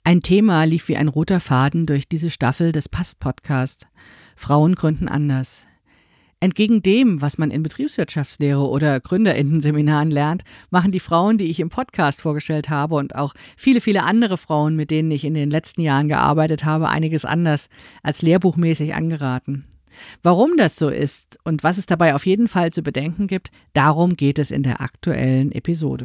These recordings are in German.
Ein Thema lief wie ein roter Faden durch diese Staffel des PAST-Podcasts. Frauen gründen anders. Entgegen dem, was man in Betriebswirtschaftslehre oder GründerInnen-Seminaren lernt, machen die Frauen, die ich im Podcast vorgestellt habe und auch viele, viele andere Frauen, mit denen ich in den letzten Jahren gearbeitet habe, einiges anders als lehrbuchmäßig angeraten. Warum das so ist und was es dabei auf jeden Fall zu bedenken gibt, darum geht es in der aktuellen Episode.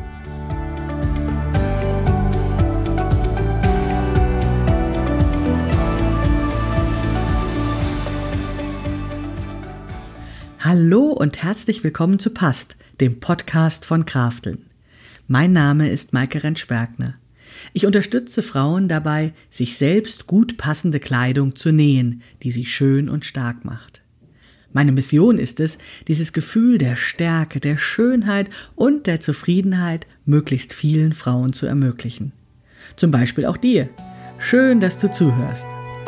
Hallo und herzlich willkommen zu PAST, dem Podcast von Krafteln. Mein Name ist Maike Rentsch-Bergner. Ich unterstütze Frauen dabei, sich selbst gut passende Kleidung zu nähen, die sie schön und stark macht. Meine Mission ist es, dieses Gefühl der Stärke, der Schönheit und der Zufriedenheit möglichst vielen Frauen zu ermöglichen. Zum Beispiel auch dir. Schön, dass du zuhörst.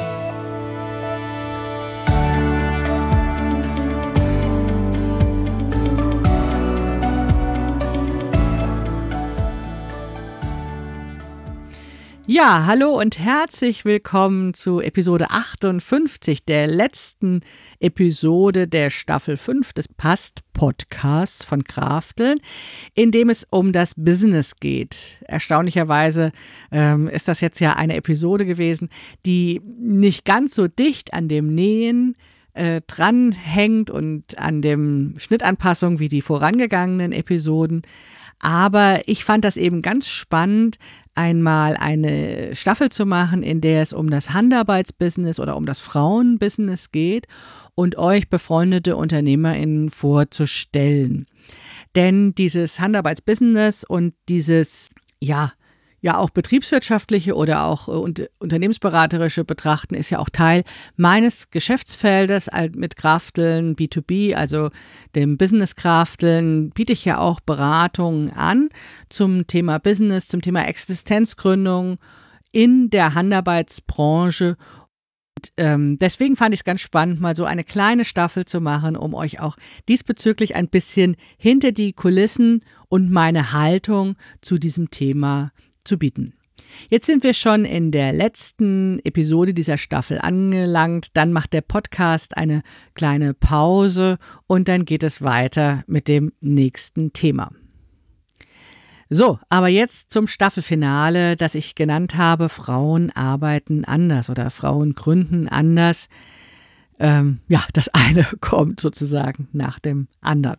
Ja, hallo und herzlich willkommen zu Episode 58, der letzten Episode der Staffel 5 des PAST-Podcasts von Krafteln, in dem es um das Business geht. Erstaunlicherweise ist das jetzt ja eine Episode gewesen, die nicht ganz so dicht an dem Nähen dranhängt und an dem Schnittanpassung wie die vorangegangenen Episoden. Aber ich fand das eben ganz spannend, einmal eine Staffel zu machen, in der es um das Handarbeitsbusiness oder um das Frauenbusiness geht und euch befreundete UnternehmerInnen vorzustellen. Denn dieses Handarbeitsbusiness und dieses, ja auch betriebswirtschaftliche oder auch unternehmensberaterische Betrachten ist ja auch Teil meines Geschäftsfeldes mit Krafteln B2B, also dem Business-Krafteln, biete ich ja auch Beratungen an zum Thema Business, zum Thema Existenzgründung in der Handarbeitsbranche. Und deswegen fand ich es ganz spannend, mal so eine kleine Staffel zu machen, um euch auch diesbezüglich ein bisschen hinter die Kulissen und meine Haltung zu diesem Thema zu bieten. Jetzt sind wir schon in der letzten Episode dieser Staffel angelangt. Dann macht der Podcast eine kleine Pause und dann geht es weiter mit dem nächsten Thema. So, aber jetzt zum Staffelfinale, das ich genannt habe, Frauen arbeiten anders oder Frauen gründen anders. Das eine kommt sozusagen nach dem anderen.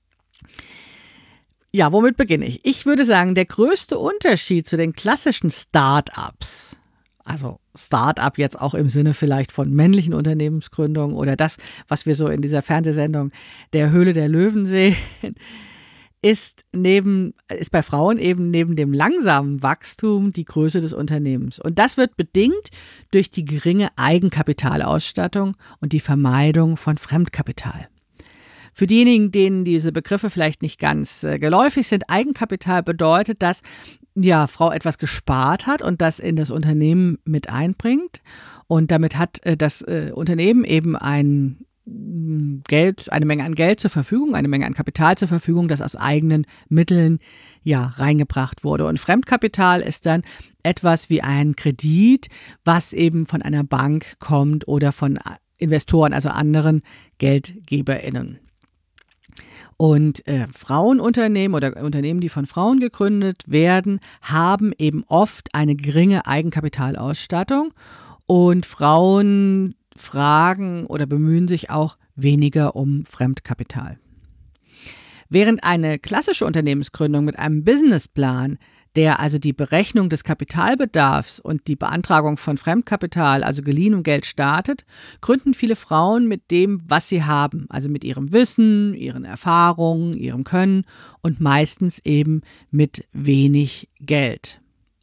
Ja, womit beginne ich? Ich würde sagen, der größte Unterschied zu den klassischen Start-ups, also Start-up jetzt auch im Sinne vielleicht von männlichen Unternehmensgründungen oder das, was wir so in dieser Fernsehsendung der Höhle der Löwen sehen, ist bei Frauen eben neben dem langsamen Wachstum die Größe des Unternehmens. Und das wird bedingt durch die geringe Eigenkapitalausstattung und die Vermeidung von Fremdkapital. Für diejenigen, denen diese Begriffe vielleicht nicht ganz geläufig sind, Eigenkapital bedeutet, dass Frau etwas gespart hat und das in das Unternehmen mit einbringt. Und damit hat das Unternehmen eben eine Menge an Geld zur Verfügung, eine Menge an Kapital zur Verfügung, das aus eigenen Mitteln reingebracht wurde. Und Fremdkapital ist dann etwas wie ein Kredit, was eben von einer Bank kommt oder von Investoren, also anderen GeldgeberInnen. Und Frauenunternehmen oder Unternehmen, die von Frauen gegründet werden, haben eben oft eine geringe Eigenkapitalausstattung und Frauen fragen oder bemühen sich auch weniger um Fremdkapital. Während eine klassische Unternehmensgründung mit einem Businessplan, der also die Berechnung des Kapitalbedarfs und die Beantragung von Fremdkapital, also geliehenem Geld startet, gründen viele Frauen mit dem, was sie haben, also mit ihrem Wissen, ihren Erfahrungen, ihrem Können und meistens eben mit wenig Geld.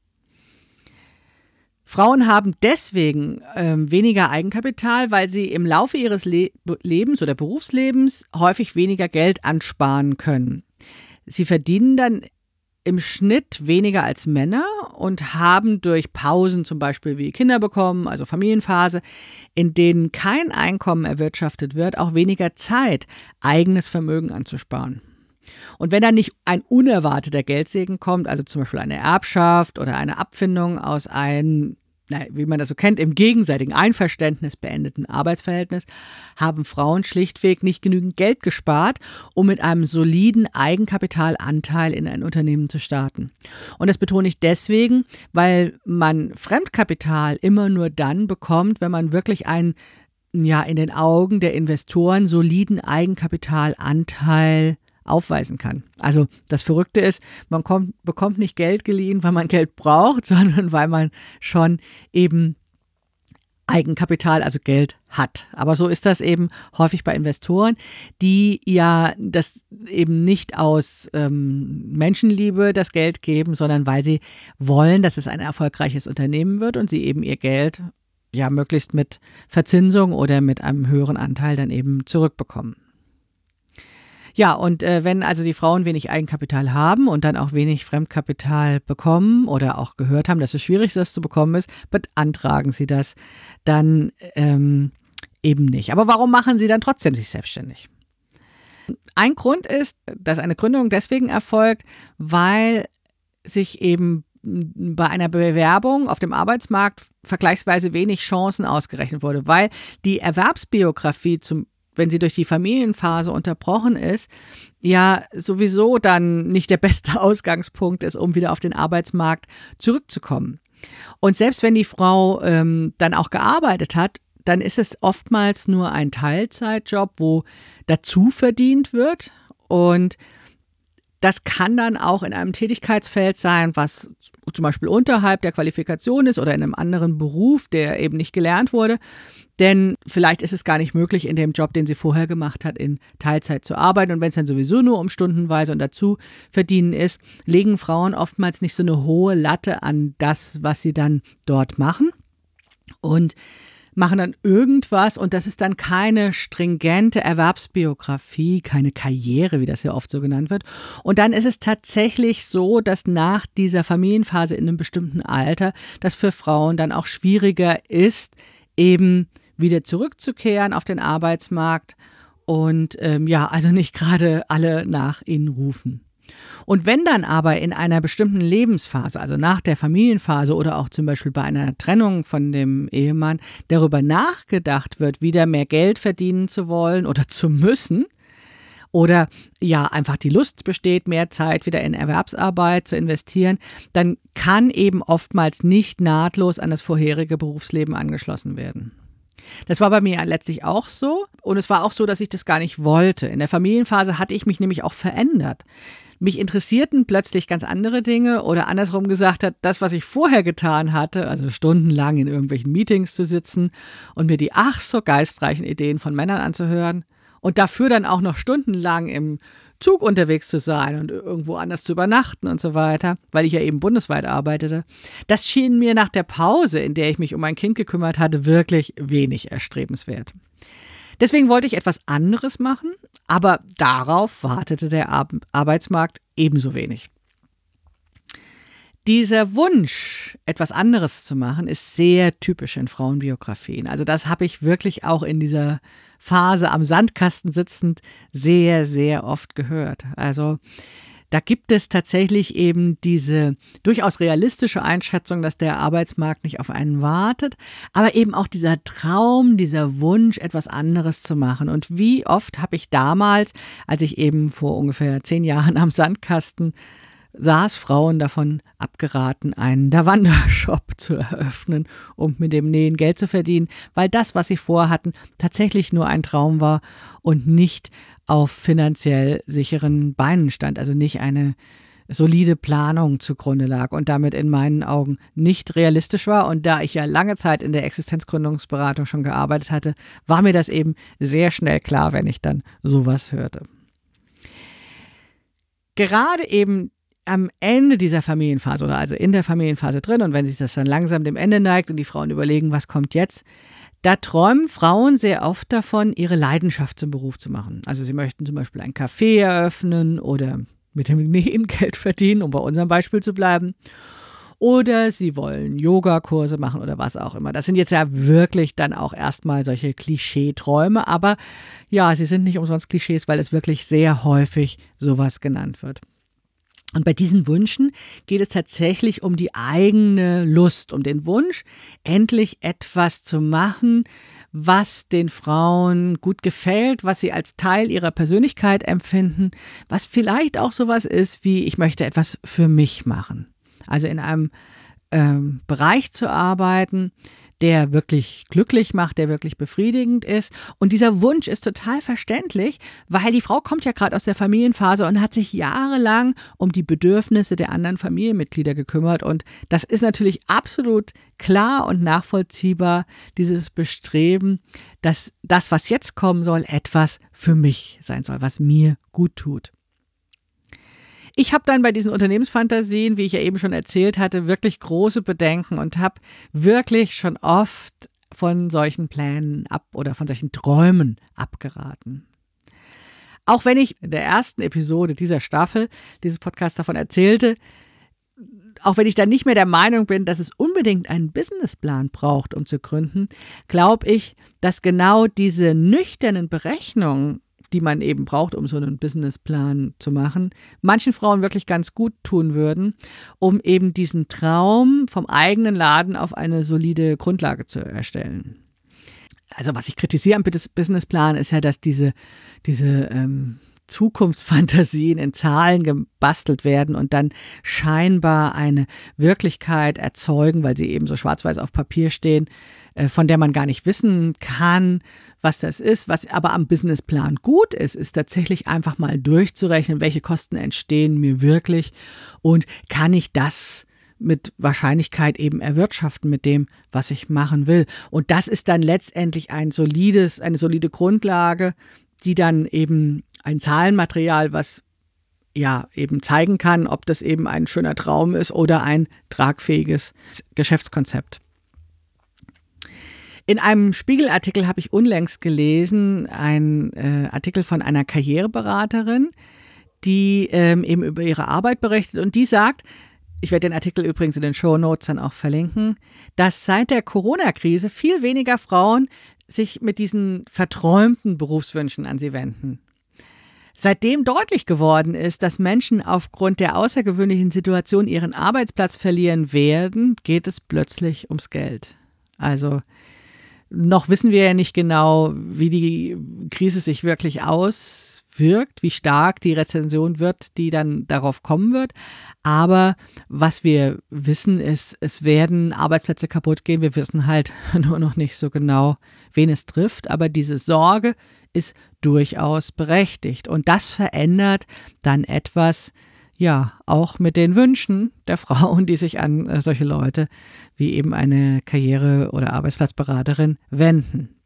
Frauen haben deswegen weniger Eigenkapital, weil sie im Laufe ihres Lebens oder Berufslebens häufig weniger Geld ansparen können. Sie verdienen dann im Schnitt weniger als Männer und haben durch Pausen zum Beispiel wie Kinder bekommen, also Familienphase, in denen kein Einkommen erwirtschaftet wird, auch weniger Zeit, eigenes Vermögen anzusparen. Und wenn dann nicht ein unerwarteter Geldsegen kommt, also zum Beispiel eine Erbschaft oder eine Abfindung aus einem, wie man das so kennt, im gegenseitigen Einverständnis beendeten Arbeitsverhältnis, haben Frauen schlichtweg nicht genügend Geld gespart, um mit einem soliden Eigenkapitalanteil in ein Unternehmen zu starten. Und das betone ich deswegen, weil man Fremdkapital immer nur dann bekommt, wenn man wirklich einen, in den Augen der Investoren soliden Eigenkapitalanteil aufweisen kann. Also das Verrückte ist, man bekommt nicht Geld geliehen, weil man Geld braucht, sondern weil man schon eben Eigenkapital, also Geld hat. Aber so ist das eben häufig bei Investoren, die ja das eben nicht aus Menschenliebe das Geld geben, sondern weil sie wollen, dass es ein erfolgreiches Unternehmen wird und sie eben ihr Geld möglichst mit Verzinsung oder mit einem höheren Anteil dann eben zurückbekommen. Ja, und wenn also die Frauen wenig Eigenkapital haben und dann auch wenig Fremdkapital bekommen oder auch gehört haben, dass es schwierig ist, das zu bekommen ist, beantragen sie das dann eben nicht. Aber warum machen sie dann trotzdem sich selbstständig? Ein Grund ist, dass eine Gründung deswegen erfolgt, weil sich eben bei einer Bewerbung auf dem Arbeitsmarkt vergleichsweise wenig Chancen ausgerechnet wurde, weil die Erwerbsbiografie wenn sie durch die Familienphase unterbrochen ist, ja sowieso dann nicht der beste Ausgangspunkt ist, um wieder auf den Arbeitsmarkt zurückzukommen. Und selbst wenn die Frau dann auch gearbeitet hat, dann ist es oftmals nur ein Teilzeitjob, wo dazu verdient wird. Und das kann dann auch in einem Tätigkeitsfeld sein, was zum Beispiel unterhalb der Qualifikation ist oder in einem anderen Beruf, der eben nicht gelernt wurde. Denn vielleicht ist es gar nicht möglich, in dem Job, den sie vorher gemacht hat, in Teilzeit zu arbeiten. Und wenn es dann sowieso nur um stundenweise und dazu verdienen ist, legen Frauen oftmals nicht so eine hohe Latte an das, was sie dann dort machen. Und machen dann irgendwas und das ist dann keine stringente Erwerbsbiografie, keine Karriere, wie das ja oft so genannt wird. Und dann ist es tatsächlich so, dass nach dieser Familienphase in einem bestimmten Alter das für Frauen dann auch schwieriger ist, eben wieder zurückzukehren auf den Arbeitsmarkt und also nicht gerade alle nach ihnen rufen. Und wenn dann aber in einer bestimmten Lebensphase, also nach der Familienphase oder auch zum Beispiel bei einer Trennung von dem Ehemann, darüber nachgedacht wird, wieder mehr Geld verdienen zu wollen oder zu müssen, oder einfach die Lust besteht, mehr Zeit wieder in Erwerbsarbeit zu investieren, dann kann eben oftmals nicht nahtlos an das vorherige Berufsleben angeschlossen werden. Das war bei mir letztlich auch so und es war auch so, dass ich das gar nicht wollte. In der Familienphase hatte ich mich nämlich auch verändert. Mich interessierten plötzlich ganz andere Dinge oder andersrum gesagt hat, das, was ich vorher getan hatte, also stundenlang in irgendwelchen Meetings zu sitzen und mir die ach so geistreichen Ideen von Männern anzuhören und dafür dann auch noch stundenlang im Zug unterwegs zu sein und irgendwo anders zu übernachten und so weiter, weil ich ja eben bundesweit arbeitete, das schien mir nach der Pause, in der ich mich um mein Kind gekümmert hatte, wirklich wenig erstrebenswert. Deswegen wollte ich etwas anderes machen, aber darauf wartete der Arbeitsmarkt ebenso wenig. Dieser Wunsch, etwas anderes zu machen, ist sehr typisch in Frauenbiografien. Also das habe ich wirklich auch in dieser Phase am Sandkasten sitzend sehr, sehr oft gehört. Also da gibt es tatsächlich eben diese durchaus realistische Einschätzung, dass der Arbeitsmarkt nicht auf einen wartet, aber eben auch dieser Traum, dieser Wunsch, etwas anderes zu machen. Und wie oft habe ich damals, als ich eben vor ungefähr 10 Jahren am Sandkasten saß, Frauen davon abgeraten, einen Davanda-Shop zu eröffnen, um mit dem Nähen Geld zu verdienen, weil das, was sie vorhatten, tatsächlich nur ein Traum war und nicht auf finanziell sicheren Beinen stand, also nicht eine solide Planung zugrunde lag und damit in meinen Augen nicht realistisch war. Und da ich ja lange Zeit in der Existenzgründungsberatung schon gearbeitet hatte, war mir das eben sehr schnell klar, wenn ich dann sowas hörte. Gerade eben am Ende dieser Familienphase oder also in der Familienphase drin und wenn sich das dann langsam dem Ende neigt und die Frauen überlegen, was kommt jetzt, da träumen Frauen sehr oft davon, ihre Leidenschaft zum Beruf zu machen. Also sie möchten zum Beispiel ein Café eröffnen oder mit dem Nähen Geld verdienen, um bei unserem Beispiel zu bleiben. oder sie wollen Yogakurse machen oder was auch immer. Das sind jetzt ja wirklich dann auch erstmal solche Klischeeträume, aber ja, sie sind nicht umsonst Klischees, weil es wirklich sehr häufig sowas genannt wird. Und bei diesen Wünschen geht es tatsächlich um die eigene Lust, um den Wunsch, endlich etwas zu machen, was den Frauen gut gefällt, was sie als Teil ihrer Persönlichkeit empfinden, was vielleicht auch sowas ist wie, ich möchte etwas für mich machen. Also in einem Bereich zu arbeiten, der wirklich glücklich macht, der wirklich befriedigend ist. Und dieser Wunsch ist total verständlich, weil die Frau kommt ja gerade aus der Familienphase und hat sich jahrelang um die Bedürfnisse der anderen Familienmitglieder gekümmert. Und das ist natürlich absolut klar und nachvollziehbar, dieses Bestreben, dass das, was jetzt kommen soll, etwas für mich sein soll, was mir gut tut. Ich habe dann bei diesen Unternehmensfantasien, wie ich ja eben schon erzählt hatte, wirklich große Bedenken und habe wirklich schon oft von solchen Plänen oder von solchen Träumen abgeraten. Auch wenn ich in der ersten Episode dieser Staffel, dieses Podcasts davon erzählte, auch wenn ich dann nicht mehr der Meinung bin, dass es unbedingt einen Businessplan braucht, um zu gründen, glaube ich, dass genau diese nüchternen Berechnungen, die man eben braucht, um so einen Businessplan zu machen, manchen Frauen wirklich ganz gut tun würden, um eben diesen Traum vom eigenen Laden auf eine solide Grundlage zu erstellen. Also was ich kritisiere am Businessplan ist ja, dass diese Zukunftsfantasien in Zahlen gebastelt werden und dann scheinbar eine Wirklichkeit erzeugen, weil sie eben so schwarz-weiß auf Papier stehen, von der man gar nicht wissen kann, was das ist. Was aber am Businessplan gut ist, ist tatsächlich einfach mal durchzurechnen, welche Kosten entstehen mir wirklich und kann ich das mit Wahrscheinlichkeit eben erwirtschaften mit dem, was ich machen will. Und das ist dann letztendlich eine solide Grundlage, die dann eben ein Zahlenmaterial, was ja eben zeigen kann, ob das eben ein schöner Traum ist oder ein tragfähiges Geschäftskonzept. In einem Spiegelartikel habe ich unlängst gelesen, einen Artikel von einer Karriereberaterin, die eben über ihre Arbeit berichtet und die sagt, ich werde den Artikel übrigens in den Shownotes dann auch verlinken, dass seit der Corona-Krise viel weniger Frauen sich mit diesen verträumten Berufswünschen an sie wenden. Seitdem deutlich geworden ist, dass Menschen aufgrund der außergewöhnlichen Situation ihren Arbeitsplatz verlieren werden, geht es plötzlich ums Geld. Also noch wissen wir ja nicht genau, wie die Krise sich wirklich auswirkt, wie stark die Rezession wird, die dann darauf kommen wird. Aber was wir wissen ist, es werden Arbeitsplätze kaputt gehen. Wir wissen halt nur noch nicht so genau, wen es trifft. Aber diese Sorge ist durchaus berechtigt. Und das verändert dann etwas, ja, auch mit den Wünschen der Frauen, die sich an solche Leute wie eben eine Karriere- oder Arbeitsplatzberaterin wenden.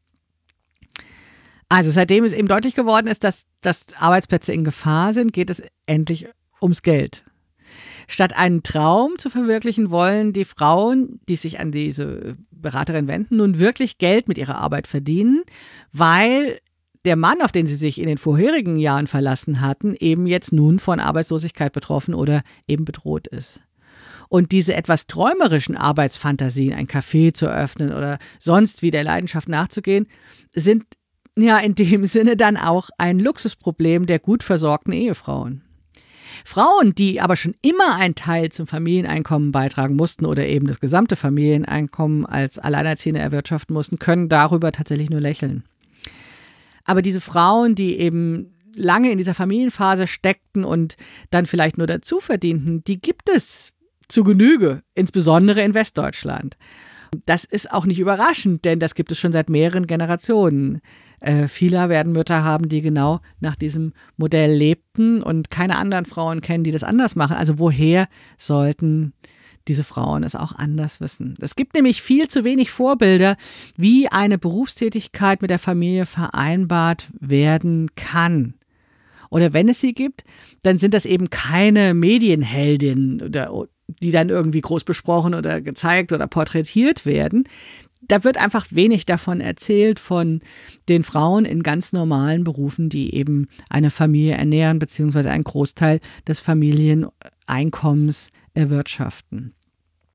Also seitdem es eben deutlich geworden ist, dass Arbeitsplätze in Gefahr sind, geht es endlich ums Geld. Statt einen Traum zu verwirklichen, wollen die Frauen, die sich an diese Beraterin wenden, nun wirklich Geld mit ihrer Arbeit verdienen, weil der Mann, auf den sie sich in den vorherigen Jahren verlassen hatten, eben jetzt nun von Arbeitslosigkeit betroffen oder eben bedroht ist. Und diese etwas träumerischen Arbeitsfantasien, ein Café zu öffnen oder sonst wie der Leidenschaft nachzugehen, sind ja in dem Sinne dann auch ein Luxusproblem der gut versorgten Ehefrauen. Frauen, die aber schon immer einen Teil zum Familieneinkommen beitragen mussten oder eben das gesamte Familieneinkommen als Alleinerziehende erwirtschaften mussten, können darüber tatsächlich nur lächeln. Aber diese Frauen, die eben lange in dieser Familienphase steckten und dann vielleicht nur dazu verdienten, die gibt es zu Genüge, insbesondere in Westdeutschland. Das ist auch nicht überraschend, denn das gibt es schon seit mehreren Generationen. Viele werden Mütter haben, die genau nach diesem Modell lebten und keine anderen Frauen kennen, die das anders machen. Also woher sollten diese Frauen es auch anders wissen? Es gibt nämlich viel zu wenig Vorbilder, wie eine Berufstätigkeit mit der Familie vereinbart werden kann. Oder wenn es sie gibt, dann sind das eben keine Medienheldinnen, die dann irgendwie groß besprochen oder gezeigt oder porträtiert werden. Da wird einfach wenig davon erzählt, von den Frauen in ganz normalen Berufen, die eben eine Familie ernähren, beziehungsweise einen Großteil des Familieneinkommens erwirtschaften.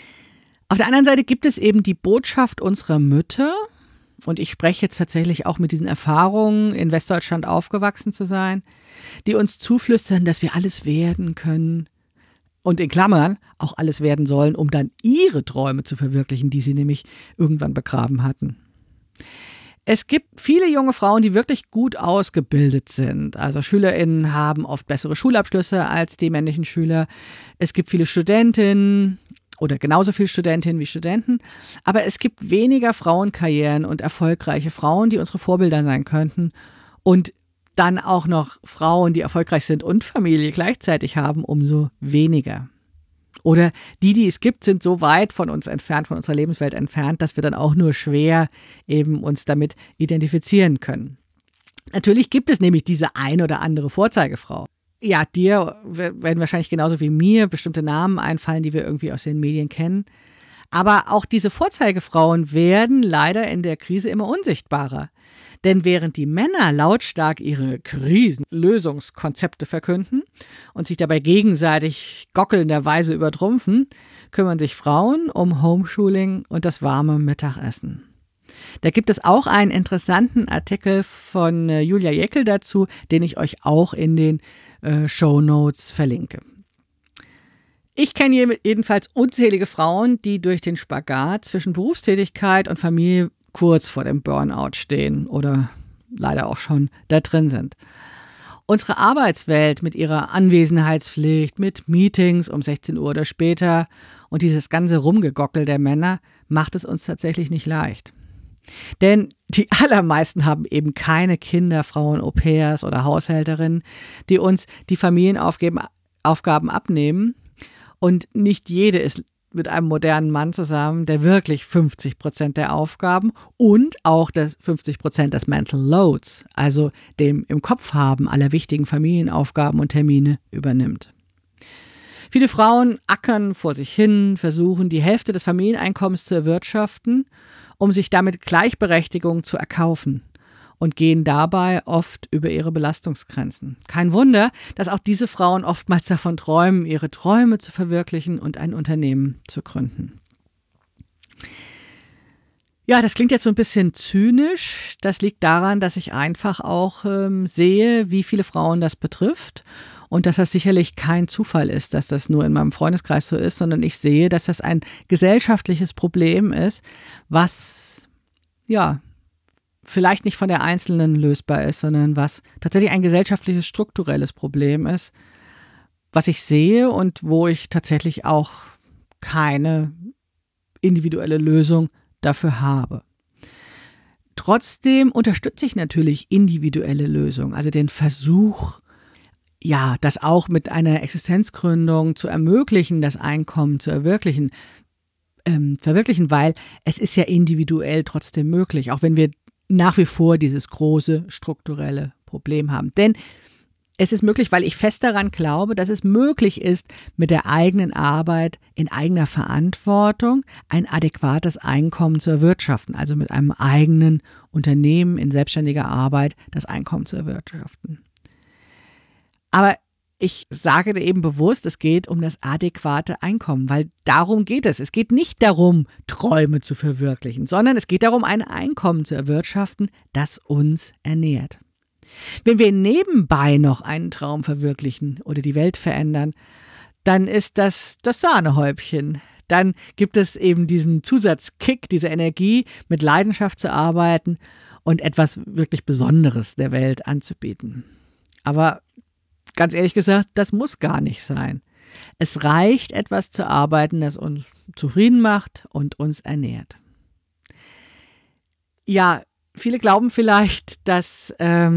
Auf der anderen Seite gibt es eben die Botschaft unserer Mütter, und ich spreche jetzt tatsächlich auch mit diesen Erfahrungen, in Westdeutschland aufgewachsen zu sein, die uns zuflüstern, dass wir alles werden können und in Klammern auch alles werden sollen, um dann ihre Träume zu verwirklichen, die sie nämlich irgendwann begraben hatten. Es gibt viele junge Frauen, die wirklich gut ausgebildet sind. Also SchülerInnen haben oft bessere Schulabschlüsse als die männlichen Schüler. Es gibt viele Studentinnen oder genauso viele Studentinnen wie Studenten. Aber es gibt weniger Frauenkarrieren und erfolgreiche Frauen, die unsere Vorbilder sein könnten. Und dann auch noch Frauen, die erfolgreich sind und Familie gleichzeitig haben, umso weniger. Oder die es gibt, sind so weit von uns entfernt, von unserer Lebenswelt entfernt, dass wir dann auch nur schwer eben uns damit identifizieren können. Natürlich gibt es nämlich diese ein oder andere Vorzeigefrau. Ja, dir werden wahrscheinlich genauso wie mir bestimmte Namen einfallen, die wir irgendwie aus den Medien kennen. Aber auch diese Vorzeigefrauen werden leider in der Krise immer unsichtbarer. Denn während die Männer lautstark ihre Krisenlösungskonzepte verkünden und sich dabei gegenseitig gockelnderweise übertrumpfen, kümmern sich Frauen um Homeschooling und das warme Mittagessen. Da gibt es auch einen interessanten Artikel von Julia Jäckel dazu, den ich euch auch in den Shownotes verlinke. Ich kenne jedenfalls unzählige Frauen, die durch den Spagat zwischen Berufstätigkeit und Familie kurz vor dem Burnout stehen oder leider auch schon da drin sind. Unsere Arbeitswelt mit ihrer Anwesenheitspflicht, mit Meetings um 16 Uhr oder später und dieses ganze Rumgegockel der Männer macht es uns tatsächlich nicht leicht. Denn die allermeisten haben eben keine Kinder, Frauen, Au-pairs oder Haushälterinnen, die uns die Familienaufgaben abnehmen. Und nicht jede ist mit einem modernen Mann zusammen, der wirklich 50% der Aufgaben und auch das 50% des Mental Loads, also dem im Kopf haben aller wichtigen Familienaufgaben und Termine übernimmt. Viele Frauen ackern vor sich hin, versuchen die Hälfte des Familieneinkommens zu erwirtschaften, um sich damit Gleichberechtigung zu erkaufen und gehen dabei oft über ihre Belastungsgrenzen. Kein Wunder, dass auch diese Frauen oftmals davon träumen, ihre Träume zu verwirklichen und ein Unternehmen zu gründen. Ja, das klingt jetzt so ein bisschen zynisch. Das liegt daran, dass ich einfach auch sehe, wie viele Frauen das betrifft und dass das sicherlich kein Zufall ist, dass das nur in meinem Freundeskreis so ist, sondern ich sehe, dass das ein gesellschaftliches Problem ist, was ja vielleicht nicht von der Einzelnen lösbar ist, sondern was tatsächlich ein gesellschaftliches, strukturelles Problem ist, was ich sehe und wo ich tatsächlich auch keine individuelle Lösung dafür habe. Trotzdem unterstütze ich natürlich individuelle Lösungen, also den Versuch, ja, das auch mit einer Existenzgründung zu ermöglichen, das Einkommen zu verwirklichen, weil es ist ja individuell trotzdem möglich, auch wenn wir nach wie vor dieses große strukturelle Problem haben. Denn es ist möglich, weil ich fest daran glaube, dass es möglich ist, mit der eigenen Arbeit in eigener Verantwortung ein adäquates Einkommen zu erwirtschaften, also mit einem eigenen Unternehmen in selbstständiger Arbeit das Einkommen zu erwirtschaften. Aber ich sage eben bewusst, es geht um das adäquate Einkommen, weil darum geht es. Es geht nicht darum, Träume zu verwirklichen, sondern es geht darum, ein Einkommen zu erwirtschaften, das uns ernährt. Wenn wir nebenbei noch einen Traum verwirklichen oder die Welt verändern, dann ist das Sahnehäubchen. Dann gibt es eben diesen Zusatzkick, diese Energie, mit Leidenschaft zu arbeiten und etwas wirklich Besonderes der Welt anzubieten. Aber ganz ehrlich gesagt, das muss gar nicht sein. Es reicht, etwas zu arbeiten, das uns zufrieden macht und uns ernährt. Ja, viele glauben vielleicht, dass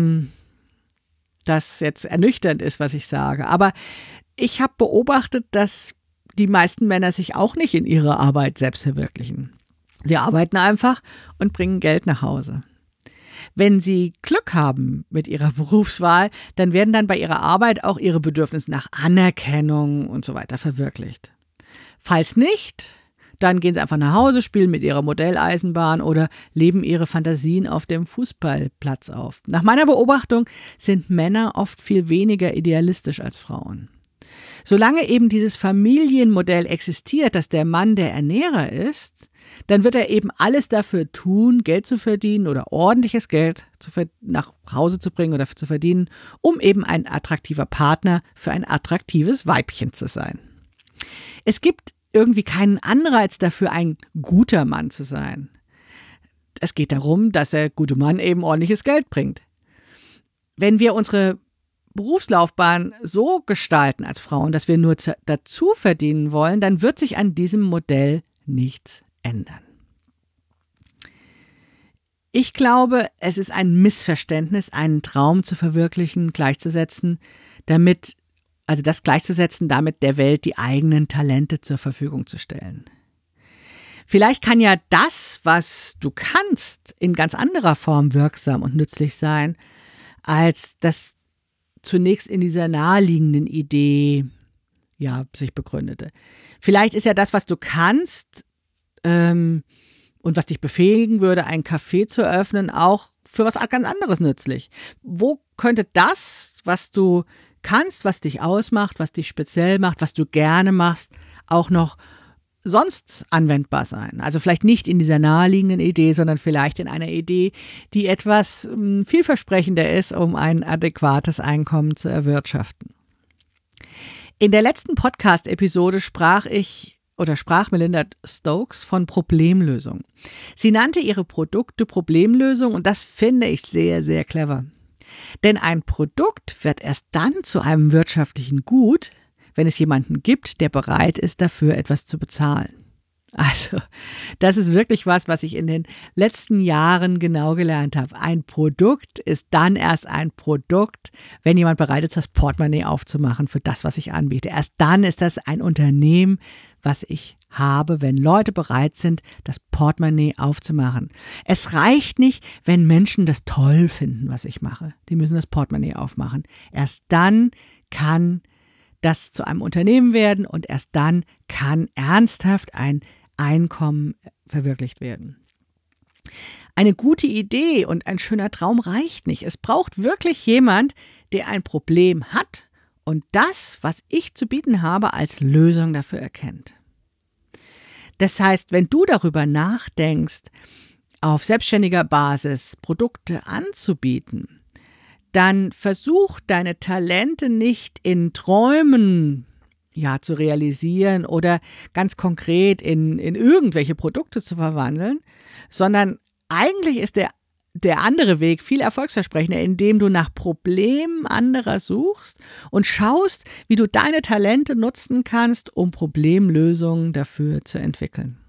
das jetzt ernüchternd ist, was ich sage. Aber ich habe beobachtet, dass die meisten Männer sich auch nicht in ihrer Arbeit selbst verwirklichen. Sie arbeiten einfach und bringen Geld nach Hause. Wenn sie Glück haben mit ihrer Berufswahl, dann werden dann bei ihrer Arbeit auch ihre Bedürfnisse nach Anerkennung und so weiter verwirklicht. Falls nicht, dann gehen sie einfach nach Hause, spielen mit ihrer Modelleisenbahn oder leben ihre Fantasien auf dem Fußballplatz auf. Nach meiner Beobachtung sind Männer oft viel weniger idealistisch als Frauen. Solange eben dieses Familienmodell existiert, dass der Mann der Ernährer ist, dann wird er eben alles dafür tun, Geld zu verdienen oder ordentliches Geld nach Hause zu bringen oder zu verdienen, um eben ein attraktiver Partner für ein attraktives Weibchen zu sein. Es gibt irgendwie keinen Anreiz dafür, ein guter Mann zu sein. Es geht darum, dass der gute Mann eben ordentliches Geld bringt. Wenn wir unsere Berufslaufbahn so gestalten als Frauen, dass wir nur dazu verdienen wollen, dann wird sich an diesem Modell nichts ändern. Ich glaube, es ist ein Missverständnis, einen Traum zu verwirklichen, damit der Welt die eigenen Talente zur Verfügung zu stellen. Vielleicht kann ja das, was du kannst, in ganz anderer Form wirksam und nützlich sein, als das zunächst in dieser naheliegenden Idee sich begründete. Vielleicht ist ja das, was du kannst und was dich befähigen würde, ein Café zu eröffnen, auch für was ganz anderes nützlich. Wo könnte das, was du kannst, was dich ausmacht, was dich speziell macht, was du gerne machst, auch noch sonst anwendbar sein? Also vielleicht nicht in dieser naheliegenden Idee, sondern vielleicht in einer Idee, die etwas vielversprechender ist, um ein adäquates Einkommen zu erwirtschaften. In der letzten Podcast-Episode sprach Melinda Stokes von Problemlösung. Sie nannte ihre Produkte Problemlösung und das finde ich sehr, sehr clever. Denn ein Produkt wird erst dann zu einem wirtschaftlichen Gut, wenn es jemanden gibt, der bereit ist, dafür etwas zu bezahlen. Also, das ist wirklich was ich in den letzten Jahren genau gelernt habe. Ein Produkt ist dann erst ein Produkt, wenn jemand bereit ist, das Portemonnaie aufzumachen für das, was ich anbiete. Erst dann ist das ein Unternehmen, was ich habe, wenn Leute bereit sind, das Portemonnaie aufzumachen. Es reicht nicht, wenn Menschen das toll finden, was ich mache. Die müssen das Portemonnaie aufmachen. Erst dann kann das zu einem Unternehmen werden und erst dann kann ernsthaft ein Einkommen verwirklicht werden. Eine gute Idee und ein schöner Traum reicht nicht. Es braucht wirklich jemand, der ein Problem hat und das, was ich zu bieten habe, als Lösung dafür erkennt. Das heißt, wenn du darüber nachdenkst, auf selbstständiger Basis Produkte anzubieten, dann versuch deine Talente nicht in Träumen zu realisieren oder ganz konkret in irgendwelche Produkte zu verwandeln, sondern eigentlich ist der andere Weg viel erfolgsversprechender, indem du nach Problemen anderer suchst und schaust, wie du deine Talente nutzen kannst, um Problemlösungen dafür zu entwickeln.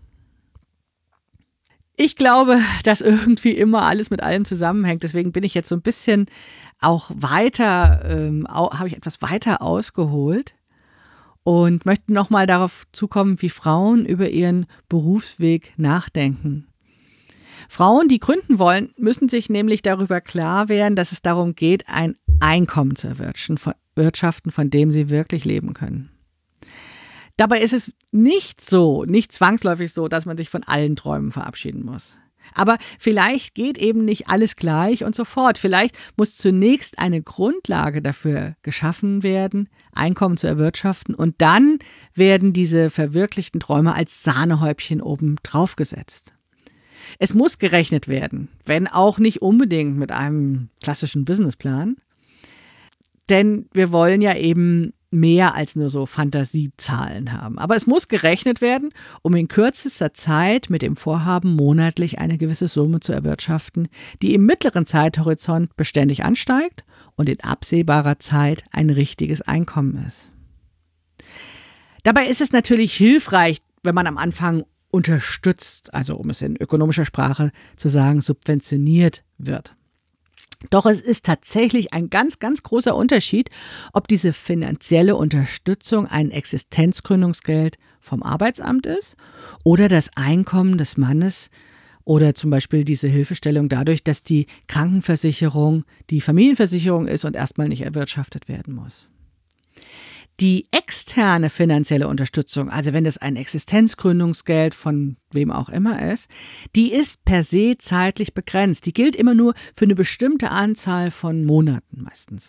Ich glaube, dass irgendwie immer alles mit allem zusammenhängt. Deswegen bin ich jetzt so ein bisschen auch habe ich etwas weiter ausgeholt und möchte nochmal darauf zukommen, wie Frauen über ihren Berufsweg nachdenken. Frauen, die gründen wollen, müssen sich nämlich darüber klar werden, dass es darum geht, ein Einkommen zu erwirtschaften, von dem sie wirklich leben können. Dabei ist es nicht zwangsläufig so, dass man sich von allen Träumen verabschieden muss. Aber vielleicht geht eben nicht alles gleich und sofort. Vielleicht muss zunächst eine Grundlage dafür geschaffen werden, Einkommen zu erwirtschaften und dann werden diese verwirklichten Träume als Sahnehäubchen oben drauf gesetzt. Es muss gerechnet werden, wenn auch nicht unbedingt mit einem klassischen Businessplan. Denn wir wollen ja eben mehr als nur so Fantasiezahlen haben. Aber es muss gerechnet werden, um in kürzester Zeit mit dem Vorhaben, monatlich eine gewisse Summe zu erwirtschaften, die im mittleren Zeithorizont beständig ansteigt und in absehbarer Zeit ein richtiges Einkommen ist. Dabei ist es natürlich hilfreich, wenn man am Anfang unterstützt, also um es in ökonomischer Sprache zu sagen, subventioniert wird. Doch es ist tatsächlich ein ganz, ganz großer Unterschied, ob diese finanzielle Unterstützung ein Existenzgründungsgeld vom Arbeitsamt ist oder das Einkommen des Mannes oder zum Beispiel diese Hilfestellung dadurch, dass die Krankenversicherung die Familienversicherung ist und erstmal nicht erwirtschaftet werden muss. Die externe finanzielle Unterstützung, also wenn es ein Existenzgründungsgeld von wem auch immer ist, die ist per se zeitlich begrenzt. Die gilt immer nur für eine bestimmte Anzahl von Monaten meistens.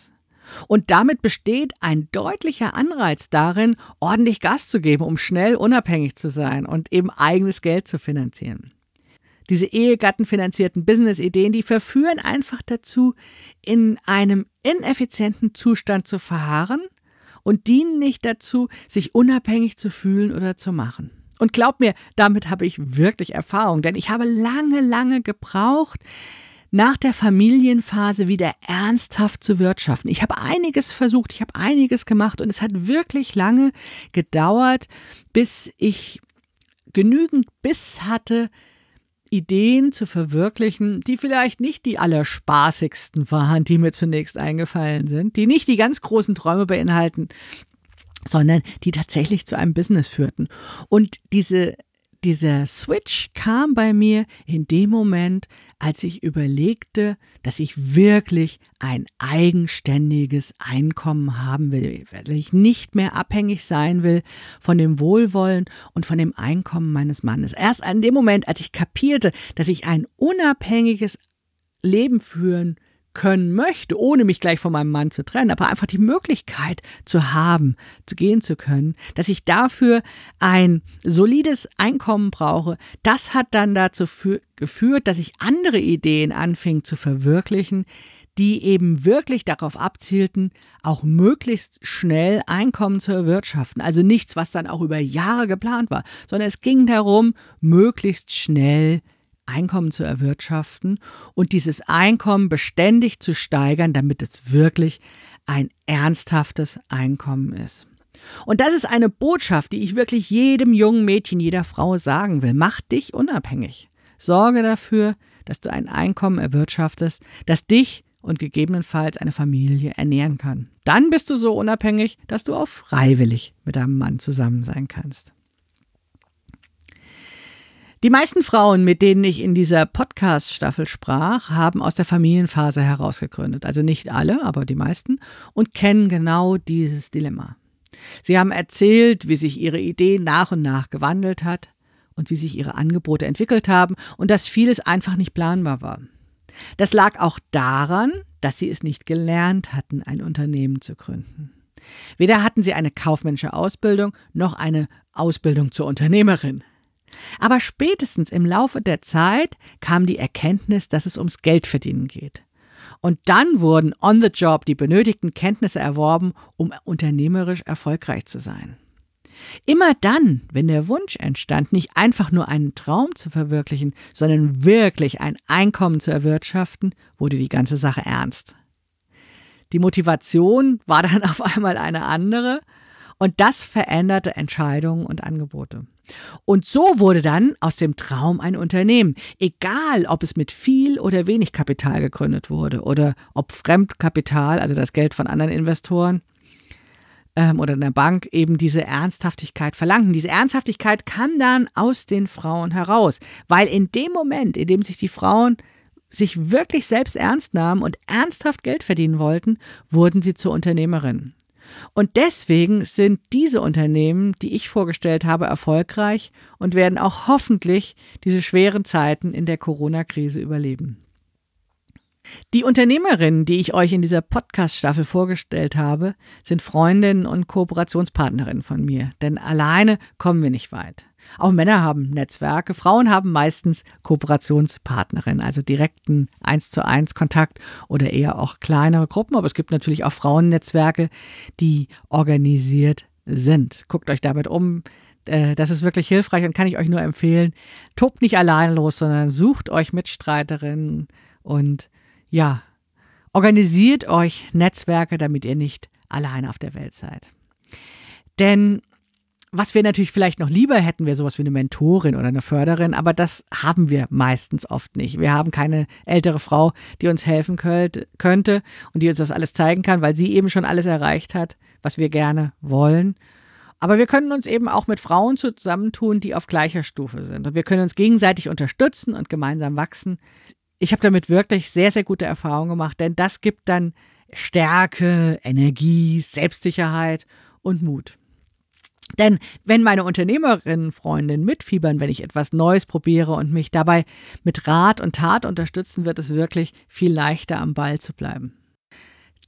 Und damit besteht ein deutlicher Anreiz darin, ordentlich Gas zu geben, um schnell unabhängig zu sein und eben eigenes Geld zu finanzieren. Diese ehegattenfinanzierten Business-Ideen, die verführen einfach dazu, in einem ineffizienten Zustand zu verharren und dienen nicht dazu, sich unabhängig zu fühlen oder zu machen. Und glaub mir, damit habe ich wirklich Erfahrung, denn ich habe lange gebraucht, nach der Familienphase wieder ernsthaft zu wirtschaften. Ich habe einiges versucht, ich habe einiges gemacht und es hat wirklich lange gedauert, bis ich genügend Biss hatte, Ideen zu verwirklichen, die vielleicht nicht die allerspaßigsten waren, die mir zunächst eingefallen sind, die nicht die ganz großen Träume beinhalten, sondern die tatsächlich zu einem Business führten. Und dieser Switch kam bei mir in dem Moment, als ich überlegte, dass ich wirklich ein eigenständiges Einkommen haben will, weil ich nicht mehr abhängig sein will von dem Wohlwollen und von dem Einkommen meines Mannes. Erst an dem Moment, als ich kapierte, dass ich ein unabhängiges Leben führen können möchte, ohne mich gleich von meinem Mann zu trennen, aber einfach die Möglichkeit zu haben, zu gehen zu können, dass ich dafür ein solides Einkommen brauche, das hat dann dazu geführt, dass ich andere Ideen anfing zu verwirklichen, die eben wirklich darauf abzielten, auch möglichst schnell Einkommen zu erwirtschaften. Also nichts, was dann auch über Jahre geplant war, sondern es ging darum, möglichst schnell Einkommen zu erwirtschaften und dieses Einkommen beständig zu steigern, damit es wirklich ein ernsthaftes Einkommen ist. Und das ist eine Botschaft, die ich wirklich jedem jungen Mädchen, jeder Frau sagen will. Mach dich unabhängig. Sorge dafür, dass du ein Einkommen erwirtschaftest, das dich und gegebenenfalls eine Familie ernähren kann. Dann bist du so unabhängig, dass du auch freiwillig mit deinem Mann zusammen sein kannst. Die meisten Frauen, mit denen ich in dieser Podcast-Staffel sprach, haben aus der Familienphase heraus gegründet. Also nicht alle, aber die meisten und kennen genau dieses Dilemma. Sie haben erzählt, wie sich ihre Idee nach und nach gewandelt hat und wie sich ihre Angebote entwickelt haben und dass vieles einfach nicht planbar war. Das lag auch daran, dass sie es nicht gelernt hatten, ein Unternehmen zu gründen. Weder hatten sie eine kaufmännische Ausbildung noch eine Ausbildung zur Unternehmerin. Aber spätestens im Laufe der Zeit kam die Erkenntnis, dass es ums Geldverdienen geht. Und dann wurden on the job die benötigten Kenntnisse erworben, um unternehmerisch erfolgreich zu sein. Immer dann, wenn der Wunsch entstand, nicht einfach nur einen Traum zu verwirklichen, sondern wirklich ein Einkommen zu erwirtschaften, wurde die ganze Sache ernst. Die Motivation war dann auf einmal eine andere und das veränderte Entscheidungen und Angebote. Und so wurde dann aus dem Traum ein Unternehmen, egal ob es mit viel oder wenig Kapital gegründet wurde oder ob Fremdkapital, also das Geld von anderen Investoren oder einer Bank eben diese Ernsthaftigkeit verlangten. Diese Ernsthaftigkeit kam dann aus den Frauen heraus, weil in dem Moment, in dem sich die Frauen sich wirklich selbst ernst nahmen und ernsthaft Geld verdienen wollten, wurden sie zu Unternehmerinnen. Und deswegen sind diese Unternehmen, die ich vorgestellt habe, erfolgreich und werden auch hoffentlich diese schweren Zeiten in der Corona-Krise überleben. Die Unternehmerinnen, die ich euch in dieser Podcast-Staffel vorgestellt habe, sind Freundinnen und Kooperationspartnerinnen von mir, denn alleine kommen wir nicht weit. Auch Männer haben Netzwerke, Frauen haben meistens Kooperationspartnerinnen, also direkten 1:1 Kontakt oder eher auch kleinere Gruppen, aber es gibt natürlich auch Frauennetzwerke, die organisiert sind. Guckt euch damit um. Das ist wirklich hilfreich und kann ich euch nur empfehlen. Tobt nicht allein los, sondern sucht euch Mitstreiterinnen und ja, organisiert euch Netzwerke, damit ihr nicht alleine auf der Welt seid. Denn was wir natürlich vielleicht noch lieber hätten, wäre sowas wie eine Mentorin oder eine Förderin, aber das haben wir meistens oft nicht. Wir haben keine ältere Frau, die uns helfen könnte und die uns das alles zeigen kann, weil sie eben schon alles erreicht hat, was wir gerne wollen. Aber wir können uns eben auch mit Frauen zusammentun, die auf gleicher Stufe sind. Und wir können uns gegenseitig unterstützen und gemeinsam wachsen. Ich habe damit wirklich sehr, sehr gute Erfahrungen gemacht, denn das gibt dann Stärke, Energie, Selbstsicherheit und Mut. Denn wenn meine Unternehmerinnen-Freundinnen mitfiebern, wenn ich etwas Neues probiere und mich dabei mit Rat und Tat unterstützen, wird es wirklich viel leichter am Ball zu bleiben.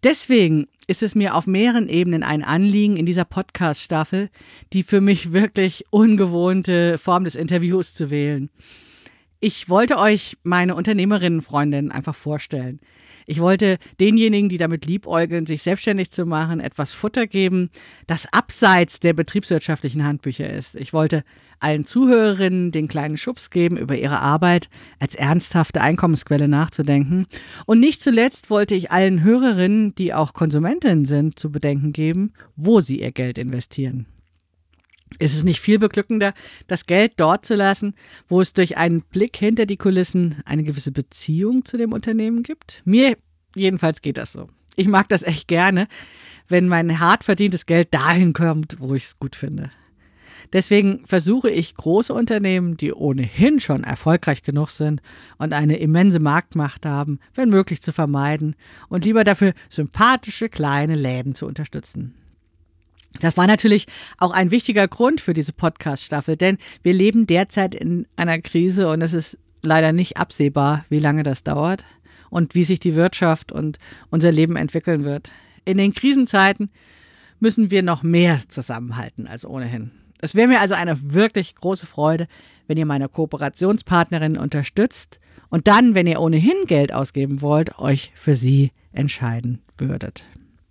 Deswegen ist es mir auf mehreren Ebenen ein Anliegen, in dieser Podcast-Staffel die für mich wirklich ungewohnte Form des Interviews zu wählen. Ich wollte euch meine Unternehmerinnenfreundin einfach vorstellen. Ich wollte denjenigen, die damit liebäugeln, sich selbstständig zu machen, etwas Futter geben, das abseits der betriebswirtschaftlichen Handbücher ist. Ich wollte allen Zuhörerinnen den kleinen Schubs geben, über ihre Arbeit als ernsthafte Einkommensquelle nachzudenken. Und nicht zuletzt wollte ich allen Hörerinnen, die auch Konsumentinnen sind, zu bedenken geben, wo sie ihr Geld investieren. Ist es nicht viel beglückender, das Geld dort zu lassen, wo es durch einen Blick hinter die Kulissen eine gewisse Beziehung zu dem Unternehmen gibt? Mir jedenfalls geht das so. Ich mag das echt gerne, wenn mein hart verdientes Geld dahin kommt, wo ich es gut finde. Deswegen versuche ich große Unternehmen, die ohnehin schon erfolgreich genug sind und eine immense Marktmacht haben, wenn möglich zu vermeiden und lieber dafür sympathische kleine Läden zu unterstützen. Das war natürlich auch ein wichtiger Grund für diese Podcast-Staffel, denn wir leben derzeit in einer Krise und es ist leider nicht absehbar, wie lange das dauert und wie sich die Wirtschaft und unser Leben entwickeln wird. In den Krisenzeiten müssen wir noch mehr zusammenhalten als ohnehin. Es wäre mir also eine wirklich große Freude, wenn ihr meine Kooperationspartnerin unterstützt und dann, wenn ihr ohnehin Geld ausgeben wollt, euch für sie entscheiden würdet.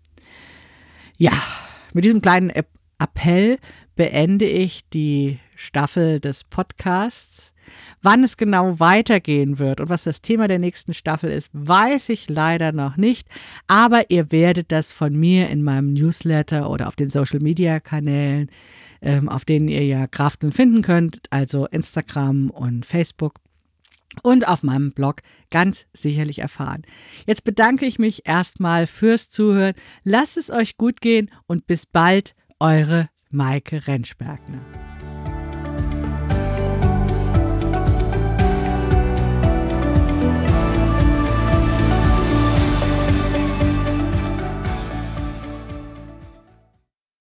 Ja, mit diesem kleinen Appell beende ich die Staffel des Podcasts. Wann es genau weitergehen wird und was das Thema der nächsten Staffel ist, weiß ich leider noch nicht. Aber ihr werdet das von mir in meinem Newsletter oder auf den Social-Media-Kanälen, auf denen ihr ja Krafteln finden könnt, also Instagram und Facebook, und auf meinem Blog ganz sicherlich erfahren. Jetzt bedanke ich mich erstmal fürs Zuhören. Lasst es euch gut gehen und bis bald, eure Maike Rentschbergner.